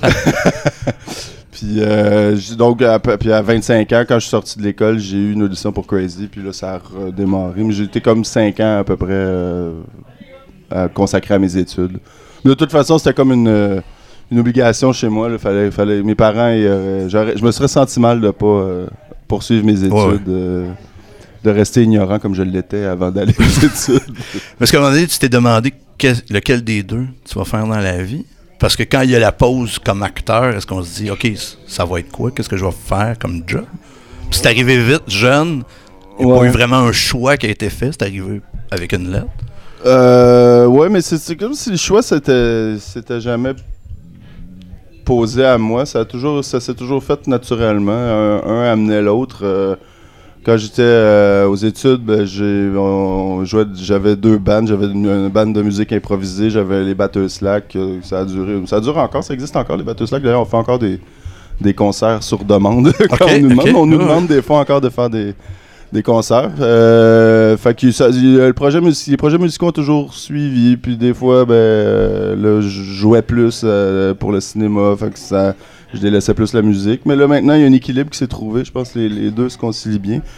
puis, euh, j'ai- donc, à, puis à vingt-cinq ans, quand je suis sorti de l'école, j'ai eu une audition pour Crazy, puis là, ça a redémarré. Mais j'ai été comme cinq ans à peu près euh, à consacrer à mes études. Mais de toute façon, c'était comme une... euh, une obligation chez moi. Là, fallait, fallait, mes parents, ils, euh, j'aurais- je me serais senti mal de ne pas euh, poursuivre mes études, Ouais, ouais. euh, de rester ignorant comme je l'étais avant d'aller aux études. Parce qu'à un moment donné, tu t'es demandé que- lequel des deux tu vas faire dans la vie. Parce que quand il y a la pause comme acteur, est-ce qu'on se dit, OK, ça va être quoi? Qu'est-ce que je vais faire comme job? Puis c'est arrivé vite, jeune. Il n'y a pas Ouais. eu vraiment un choix qui a été fait. C'est arrivé avec une lettre. Euh, ouais, mais c'est, c'est comme si le choix, c'était, c'était jamais posé à moi. Ça, a toujours, ça s'est toujours fait naturellement. Un, un amenait l'autre. Euh, quand j'étais euh, aux études, ben, j'ai, on jouait, j'avais deux bandes. J'avais une, une bande de musique improvisée. J'avais les batteurs slack. euh, Ça a duré. Ça dure encore. Ça existe encore, les batteurs slack. D'ailleurs, on fait encore des, des concerts sur demande. Quand Ok, on nous demande, ok. on nous Ouais. demande des fois encore de faire des, des concerts. Euh, fait que ça, le projet music- les projets musicaux ont toujours suivi. Puis des fois, ben, euh, là, je jouais plus euh, pour le cinéma. Fait que ça, je délaissais plus la musique. Mais là, maintenant, il y a un équilibre qui s'est trouvé. Je pense que les, les deux se concilient bien.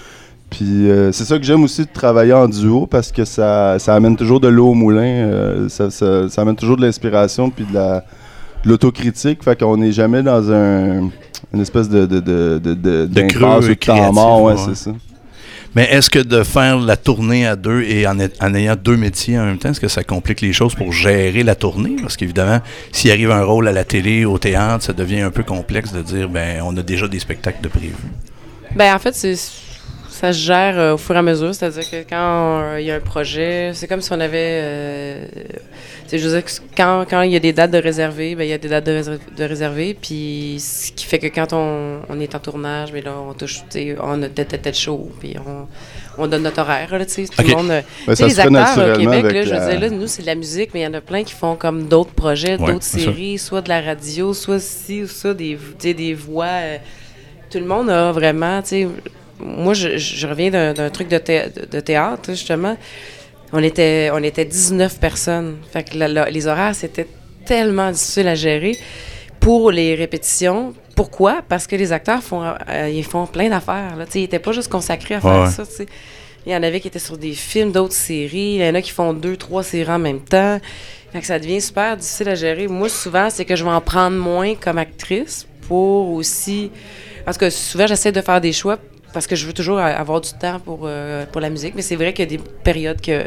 Puis euh, c'est ça que j'aime aussi de travailler en duo parce que ça, ça amène toujours de l'eau au moulin, euh, ça, ça, ça amène toujours de l'inspiration puis de la de l'autocritique, fait qu'on n'est jamais dans un une espèce de de de de, de, de d'impasse creux ou de temps mort, ouais, ouais, c'est ça. Mais est-ce que de faire la tournée à deux et en, en ayant deux métiers en même temps, est-ce que ça complique les choses pour gérer la tournée? Parce qu'évidemment, s'il arrive un rôle à la télé, au théâtre, ça devient un peu complexe de dire, ben, on a déjà des spectacles de prévus. Ben en fait, c'est, ça se gère euh, au fur et à mesure. C'est-à-dire que quand il euh, y a un projet, c'est comme si on avait... Euh, je veux dire, que quand quand il y a des dates de réservées, ben il y a des dates de, réserv- de réservées. Puis ce qui fait que quand on, on est en tournage, mais là, on touche, on a tête à tête chaud, puis on, on donne notre horaire, là, tu sais. Tout okay. le monde... Ben, tu sais, les acteurs au Québec, là, je veux dire, là, nous, c'est de la musique, mais il y en a plein qui font comme d'autres projets, ouais, d'autres séries, soit de la radio, soit ci ou ça, des, des voix... Euh, tout le monde a vraiment, tu sais... Moi, je, je reviens d'un, d'un truc de, thé, de théâtre, justement. On était, on était dix-neuf personnes. Fait que la, la, les horaires, c'était tellement difficile à gérer pour les répétitions. Pourquoi? Parce que les acteurs font, euh, ils font plein d'affaires. Là. Ils n'étaient pas juste consacrés à faire ouais. ça. T'sais. Il y en avait qui étaient sur des films, d'autres séries. Il y en a qui font deux, trois séries en même temps. Fait que ça devient super difficile à gérer. Moi, souvent, c'est que je vais en prendre moins comme actrice pour aussi... Parce que souvent, j'essaie de faire des choix parce que je veux toujours avoir du temps pour, euh, pour la musique. Mais c'est vrai qu'il y a des périodes que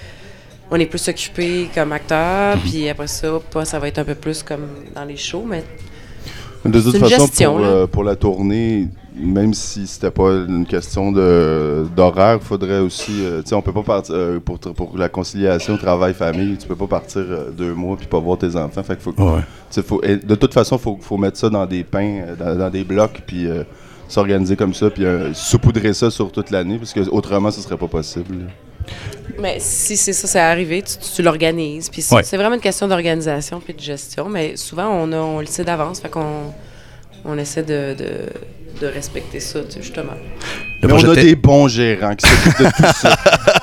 on est plus occupé comme acteur, puis après ça, pas, ça va être un peu plus comme dans les shows, mais de toute c'est une façon, gestion, pour, euh, pour la tournée, même si c'était pas une question de, d'horaire, il faudrait aussi... Euh, tu sais, on peut pas partir... Euh, pour, pour la conciliation travail-famille, tu peux pas partir euh, deux mois puis pas voir tes enfants. Fait que faut, ouais. faut, de toute façon, il faut, faut mettre ça dans des pains, dans, dans des blocs, puis euh, s'organiser comme ça, puis euh, saupoudrer ça sur toute l'année, parce que autrement, ce serait pas possible. Mais si c'est ça, c'est arrivé, tu, tu, tu l'organises. Puis c'est, ouais. c'est vraiment une question d'organisation puis de gestion. Mais souvent, on, a, on le sait d'avance, fait qu'on on essaie de, de, de respecter ça, tu sais, justement. Mais on a thé- des bons gérants qui s'occupent de tout ça.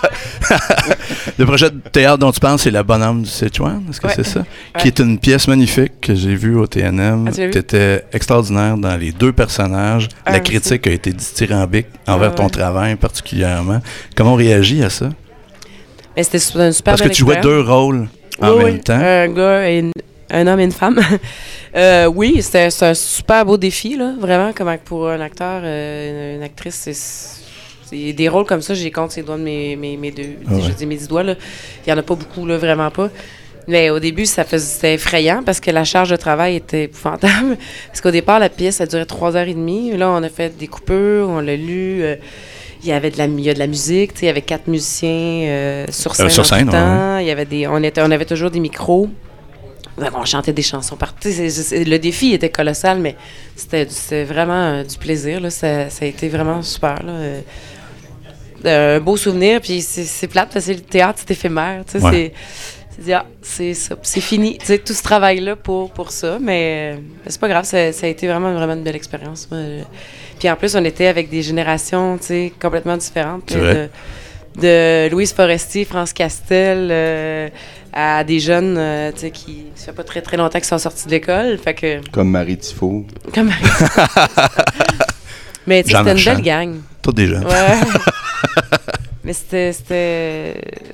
Le projet de théâtre dont tu parles, c'est La Bonne Âme du Sichuan, est-ce que ouais. c'est ça? Ouais. Qui est une pièce magnifique que j'ai vue au T N M. Ah, tu étais extraordinaire dans les deux personnages. Ah, La critique a été dithyrambique envers ah, ton ouais. travail particulièrement. Comment on réagit à ça? Mais c'était une super Parce que tu jouais deux rôles en oui, même oui. temps. Un gars et une, un homme et une femme. euh, oui, c'était, c'était un super beau défi, là, vraiment, comme pour un acteur, euh, une, une actrice, c'est, c'est des rôles comme ça, j'ai compte ces doigts de mes, mes, mes deux, ah ouais. je dis mes dix doigts, là. Il n'y en a pas beaucoup, là, vraiment pas. Mais au début, ça faisait, c'était effrayant parce que la charge de travail était épouvantable. Parce qu'au départ, la pièce, ça durait trois heures et demie. Là, on a fait des coupures, on l'a lu. Euh, Il y avait de la, il y a de la musique, tu sais, il y avait quatre musiciens euh, sur scène. Euh, sur scène, en tout temps. Ouais. Il y avait des, on, était, on avait toujours des micros. Donc on chantait des chansons partout. C'est, c'est, le défi était colossal, mais c'était, c'était vraiment euh, du plaisir. Là. Ça, ça a été vraiment super. Là. Euh, un beau souvenir, puis c'est, c'est plate parce que le théâtre, c'est éphémère. Tu sais, ouais. c'est, c'est, ah, c'est, ça, c'est fini. Tu sais, tout ce travail-là pour, pour ça, mais, mais c'est pas grave. Ça, ça a été vraiment, vraiment une belle expérience. Moi. Puis en plus, on était avec des générations, tu sais, complètement différentes. De, de Louise Forestier, France Castel, euh, à des jeunes, euh, tu sais, qui, ça fait pas très très longtemps qu'ils sont sortis de l'école. Fait que... Comme Marie Tifo. Comme Marie Tifo. Mais tu sais, c'était une belle gang. Toutes des jeunes. Ouais. Mais c'était, c'était...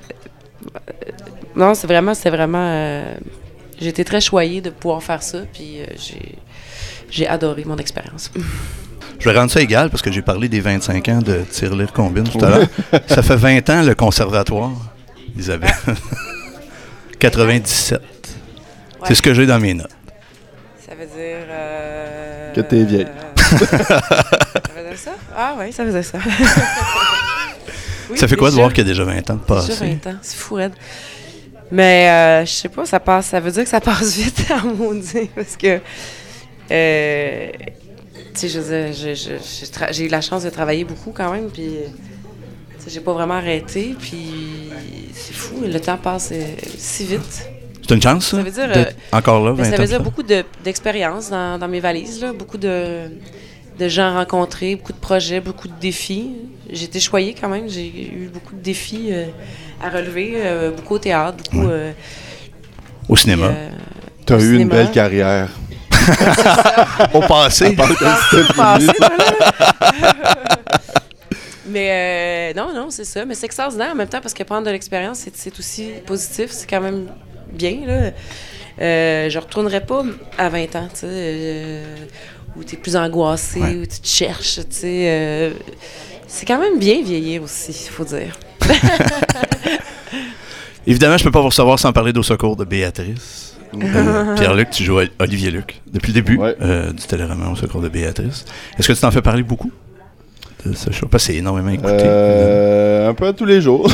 Non, c'est vraiment, c'était vraiment... Euh... J'ai été très choyée de pouvoir faire ça, puis euh, j'ai, j'ai adoré mon expérience. Je vais rendre ça égal parce que j'ai parlé des vingt-cinq ans de Tirelire Combine tout à l'heure. Ça fait vingt ans le conservatoire, Isabelle. quatre-vingt-dix-sept. Ouais. C'est ce que j'ai dans mes notes. Ça veut dire... Euh... Que t'es vieille. ça veut dire ça? Ah oui, ça veut dire ça. Oui, ça fait quoi déjà, de voir qu'il y a déjà vingt ans de passer? Déjà vingt ans, c'est fou raide. Mais euh, je sais pas, ça passe, ça veut dire que ça passe vite à maudit parce que... Euh, tu sais, je veux dire, j'ai, j'ai, j'ai, tra- j'ai eu la chance de travailler beaucoup quand même, puis j'ai pas vraiment arrêté, puis c'est fou, le temps passe euh, si vite. C'est une chance, ça, ça veut dire, d'être euh, encore là, vingt ça ans veut dire beaucoup de, d'expérience dans, dans mes valises, là, beaucoup de, de gens rencontrés, beaucoup de projets, beaucoup de défis. J'ai été choyée quand même, j'ai eu beaucoup de défis euh, à relever, euh, beaucoup au théâtre, beaucoup... Ouais. Euh, au cinéma. Euh, tu as eu cinéma. Une belle carrière. Au passé. Au passé, Mais euh, non, non, c'est ça. Mais c'est extraordinaire en même temps parce que prendre de l'expérience, c'est, c'est aussi positif. C'est quand même bien, là. Euh, je retournerais pas à vingt ans, tu sais, euh, où tu es plus angoissé, ouais. où tu te cherches, tu sais. Euh, c'est quand même bien vieillir aussi, il faut dire. Évidemment, je peux pas vous recevoir sans parler d'Au secours de Béatrice. Euh, Pierre-Luc, tu joues à Olivier Luc depuis le début ouais. euh, du téléroman Au secours de Béatrice. Est-ce que tu t'en fais parler beaucoup de ce show? Parce que c'est énormément écouté. Euh, un peu tous les jours.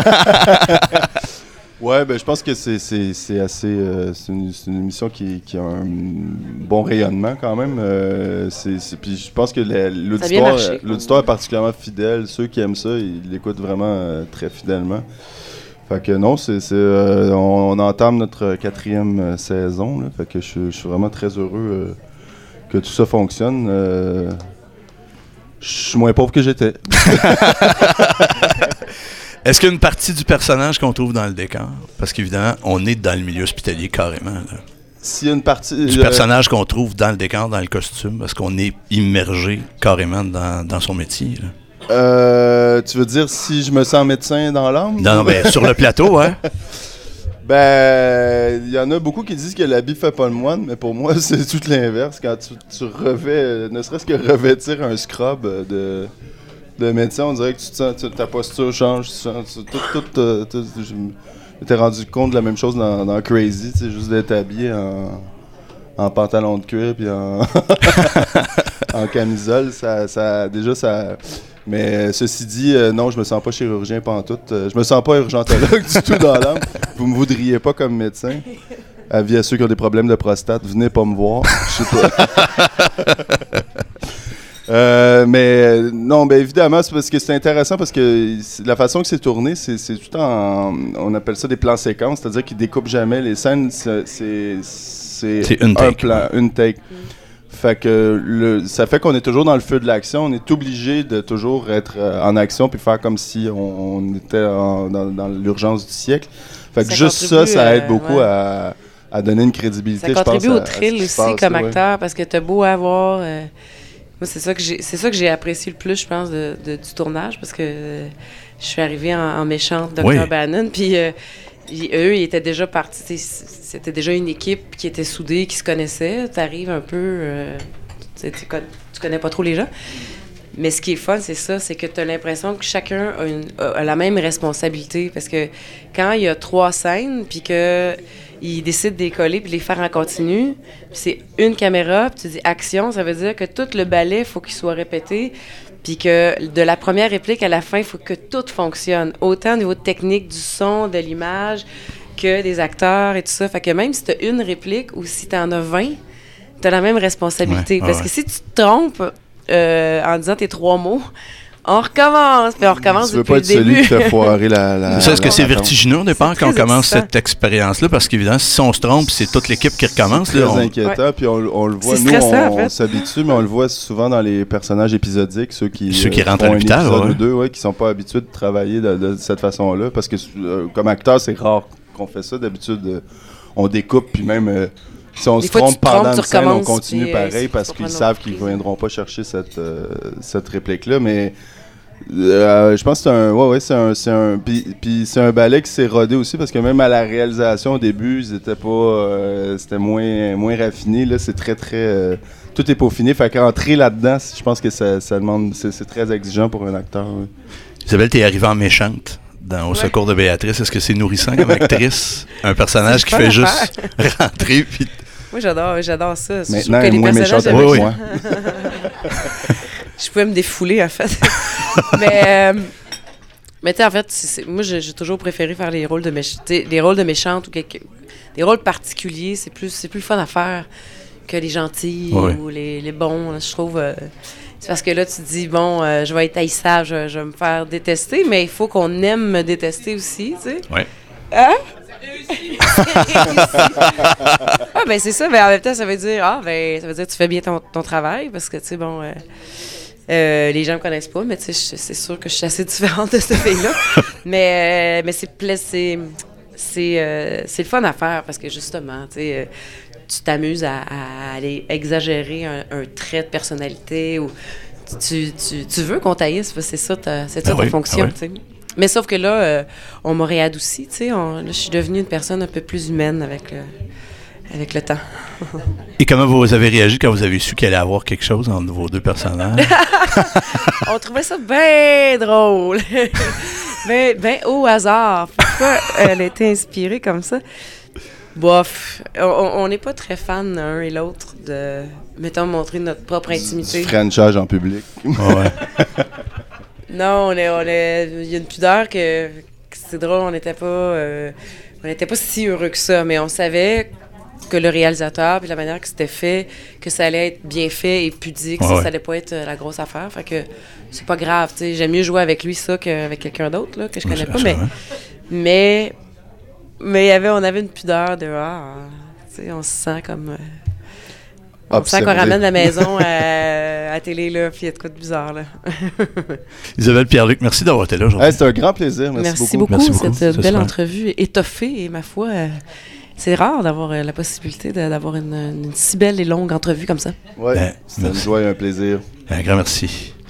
Ouais, ben je pense que c'est, c'est, c'est assez... Euh, c'est, une, c'est une émission qui, qui a un bon rayonnement quand même. Euh, c'est, c'est, puis je pense que la, l'auditoire, marché, l'auditoire est particulièrement fidèle. Ceux qui aiment ça, ils l'écoutent vraiment euh, très fidèlement. Fait que non, c'est, c'est, euh, on, on entame notre quatrième euh, saison. Là, fait que je, je suis vraiment très heureux euh, que tout ça fonctionne. Euh, je suis moins pauvre que j'étais. Est-ce qu'il y a une partie du personnage qu'on trouve dans le décor? Parce qu'évidemment, on est dans le milieu hospitalier carrément. Là. S'il y a une partie... Du euh... personnage qu'on trouve dans le décor, dans le costume, parce qu'on est immergé carrément dans, dans son métier. Là. Euh, tu veux dire si je me sens médecin dans l'âme? Non, non, ben sur le plateau, hein? Ben, il y en a beaucoup qui disent que l'habit fait pas le moine, mais pour moi, c'est tout l'inverse. Quand tu, tu revais, ne serait-ce que revêtir un scrub de... de médecin, on dirait que tu te sens, tu, ta posture change, tu sens, tu, tout, tout, tout, tout, je m'étais rendu compte de la même chose dans, dans Crazy, tu sais, juste d'être habillé en, en pantalon de cuir puis en, en camisole, ça, ça, déjà ça... Mais ceci dit, euh, non, je me sens pas chirurgien pantoute, euh, je me sens pas urgentologue du tout dans l'âme, vous me voudriez pas comme médecin. Avis à ceux qui ont des problèmes de prostate, venez pas me voir, je sais pas. Euh, mais non, ben évidemment, c'est parce que c'est intéressant parce que la façon que c'est tourné, c'est, c'est tout en, on appelle ça des plans séquences, c'est-à-dire qu'ils découpent jamais les scènes, c'est, c'est, c'est, c'est une un take, plan, une take. Mm. Fait que le, ça fait qu'on est toujours dans le feu de l'action, on est obligé de toujours être euh, en action puis faire comme si on, on était en, dans, dans l'urgence du siècle. Fait que ça juste ça, ça aide beaucoup euh, ouais. à, à donner une crédibilité, je pense. Ça contribue à, au thrill aussi passe, comme ouais. acteur parce que t'as beau avoir... Euh, Moi, c'est ça que j'ai, c'est ça que j'ai apprécié le plus, je pense, de, de, du tournage, parce que euh, je suis arrivée en, en méchante docteur Oui. Bannon, puis euh, eux, ils étaient déjà partis, c'était déjà une équipe qui était soudée, qui se connaissait. Tu arrives un peu, euh, tu connais pas trop les gens. Mais ce qui est fun, c'est ça, c'est que tu as l'impression que chacun a, une, a la même responsabilité, parce que quand il y a trois scènes, puis que ils décident de les coller puis de les faire en continu. Puis c'est une caméra, puis tu dis action, ça veut dire que tout le ballet, il faut qu'il soit répété. Puis que de la première réplique à la fin, il faut que tout fonctionne. Autant au niveau de technique, du son, de l'image, que des acteurs et tout ça. Fait que même si tu as une réplique ou si tu en as vingt, tu as la même responsabilité. Ouais, Parce ouais. que si tu te trompes euh, en disant tes trois mots, on recommence, puis on recommence depuis le début. Tu veux pas être celui qui fait foirer la... la ça, est-ce que c'est vertigineux au départ quand on commence excitant. Cette expérience-là? Parce qu'évidemment, si on se trompe, c'est toute l'équipe qui recommence. C'est là, très on... inquiétant, ouais. puis on, on le voit, c'est nous, stressant, on, en fait. on s'habitue, mais on le voit souvent dans les personnages épisodiques, ceux qui, ceux qui euh, rentrent à l'hôpital, ouais. ou deux, ouais, qui sont pas habitués de travailler de, de cette façon-là, parce que euh, comme acteur, c'est rare qu'on fait ça. D'habitude, euh, on découpe, puis même... Euh, si on Des se trompe pendant une scène, on continue puis, pareil, euh, parce qu'ils savent qu'ils ne viendront pas chercher cette, euh, cette réplique-là, mais... Euh, je pense que c'est un ouais ouais c'est un c'est un puis, puis c'est un ballet qui s'est rodé aussi parce que même à la réalisation au début ils étaient pas euh, c'était moins moins raffiné là c'est très très euh, tout est peaufiné fait qu'entrer là-dedans je pense que ça, ça demande c'est, c'est très exigeant pour un acteur. Ouais. Isabelle, t'es arrivée en méchante dans Au ouais. secours de Béatrice. Est-ce que c'est nourrissant comme actrice un personnage qui fait juste rentrer puis moi j'adore j'adore ça. Maintenant elle est moins méchante avec oui, moi. Je pouvais me défouler, en fait. mais, euh, mais tu sais, en fait, c'est, c'est, moi, j'ai, j'ai toujours préféré faire les rôles de méchante, les rôles de méchante ou quelque, des rôles particuliers. C'est plus, c'est plus le fun à faire que les gentils oui. ou les, les bons. Je trouve. Euh, c'est parce que là, tu te dis, bon, euh, je vais être haïssable, je, je vais me faire détester, mais il faut qu'on aime me détester aussi, tu sais. Oui. Hein? Ah, ben c'est ça, mais en même temps, ça veut dire, ah, ben, ça veut dire que tu fais bien ton, ton travail, parce que, tu sais, bon. Euh, Euh, les gens me connaissent pas, mais tu sais, c'est sûr que je suis assez différente de cette fille-là. mais euh, mais c'est, c'est, c'est, euh, c'est le fun à faire parce que justement, tu sais, euh, tu t'amuses à, à aller exagérer un, un trait de personnalité ou tu, tu, tu veux qu'on taillisse, c'est ça ta, c'est ça Ah ta oui, fonction, ah oui. tu sais. Mais sauf que là, euh, on m'a réadouci, tu sais. on- Là, je suis devenue une personne un peu plus humaine avec le, avec le temps. Et comment vous avez réagi quand vous avez su qu'il allait y avoir quelque chose entre vos deux personnages? On trouvait ça bien drôle. ben, ben au hasard. Pourquoi elle a été inspirée comme ça? Bof, on n'est pas très fans l'un et l'autre de, mettons, montrer notre propre intimité. Du Frenchage en public. Ah ouais. Non, on est, on est, il y a une pudeur que, que c'est drôle, on n'était pas, euh, on n'était pas si heureux que ça, mais on savait que le réalisateur, puis la manière que c'était fait, que ça allait être bien fait et pudique, Ouais, ça, ouais. ça allait pas être euh, la grosse affaire, fait que c'est pas grave, tu sais, j'aime mieux jouer avec lui ça qu'avec quelqu'un d'autre, là, que je Oui, connais c'est pas, ça, mais, hein. mais, mais il y avait, on avait une pudeur de, ah, tu sais, on se sent comme... euh, on sent qu'on Observé. ramène la maison à, à la télé, là, puis il y a de quoi de bizarre, là. Isabelle Pierre-Luc, merci d'avoir été là aujourd'hui. Hey, c'était un grand plaisir. Merci, Merci beaucoup. beaucoup, Merci beaucoup. cette euh, C'est belle super. entrevue étoffée et ma foi, euh, c'est rare d'avoir euh, la possibilité de- d'avoir une, une si belle et longue entrevue comme ça. Ouais, Ben, c'était une merci. joie et un plaisir. Un grand merci.